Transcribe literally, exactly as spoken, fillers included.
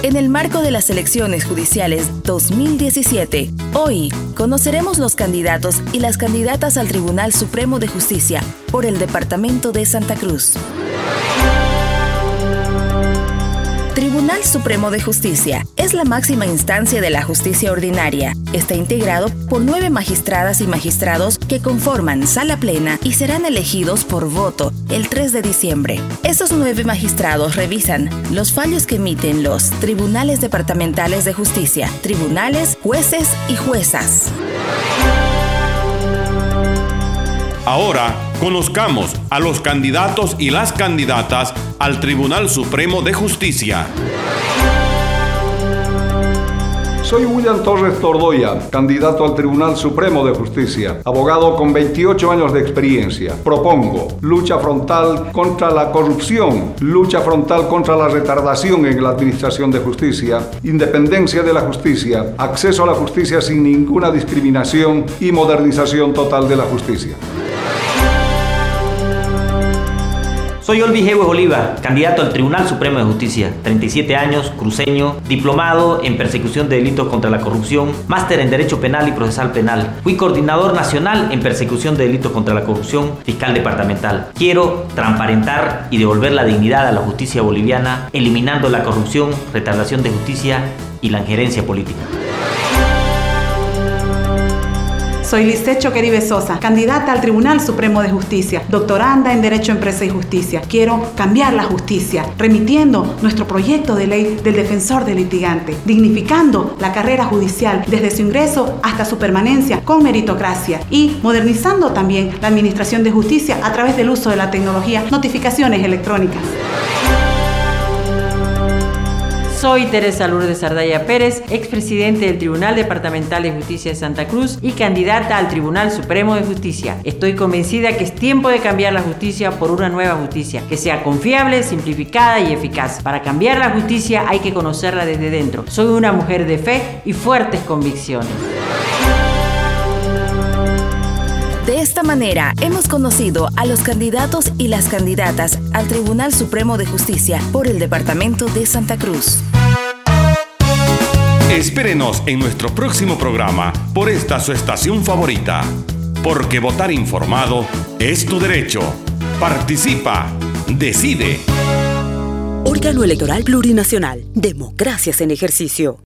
en el marco de las elecciones judiciales dos mil diecisiete. Hoy conoceremos los candidatos y las candidatas al Tribunal Supremo de Justicia por el Departamento de Santa Cruz. Tribunal Supremo de Justicia es la máxima instancia de la justicia ordinaria. Está integrado por nueve magistradas y magistrados que conforman sala plena y serán elegidos por voto el tres de diciembre. Esos nueve magistrados revisan los fallos que emiten los tribunales departamentales de justicia, tribunales, jueces y juezas. Ahora conozcamos a los candidatos y las candidatas al Tribunal Supremo de Justicia. Soy William Torres Tordoya, candidato al Tribunal Supremo de Justicia, abogado con veintiocho años de experiencia. Propongo lucha frontal contra la corrupción, lucha frontal contra la retardación en la administración de justicia, independencia de la justicia, acceso a la justicia sin ninguna discriminación y modernización total de la justicia. Soy Olvi Jehues Oliva, candidato al Tribunal Supremo de Justicia, treinta y siete años, cruceño, diplomado en persecución de delitos contra la corrupción, máster en Derecho Penal y Procesal Penal. Fui coordinador nacional en persecución de delitos contra la corrupción, fiscal departamental. Quiero transparentar y devolver la dignidad a la justicia boliviana, eliminando la corrupción, retardación de justicia y la injerencia política. Soy Lisset Choqueribe Sosa, candidata al Tribunal Supremo de Justicia, doctoranda en Derecho, Empresa y Justicia. Quiero cambiar la justicia, remitiendo nuestro proyecto de ley del defensor del litigante, dignificando la carrera judicial desde su ingreso hasta su permanencia con meritocracia y modernizando también la administración de justicia a través del uso de la tecnología, notificaciones electrónicas. Soy Teresa Lourdes Ardaya Pérez, expresidente del Tribunal Departamental de Justicia de Santa Cruz y candidata al Tribunal Supremo de Justicia. Estoy convencida que es tiempo de cambiar la justicia por una nueva justicia, que sea confiable, simplificada y eficaz. Para cambiar la justicia hay que conocerla desde dentro. Soy una mujer de fe y fuertes convicciones. De esta manera, hemos conocido a los candidatos y las candidatas al Tribunal Supremo de Justicia por el Departamento de Santa Cruz. Espérenos en nuestro próximo programa por esta su estación favorita. Porque votar informado es tu derecho. Participa, decide. Órgano Electoral Plurinacional. Democracias en ejercicio.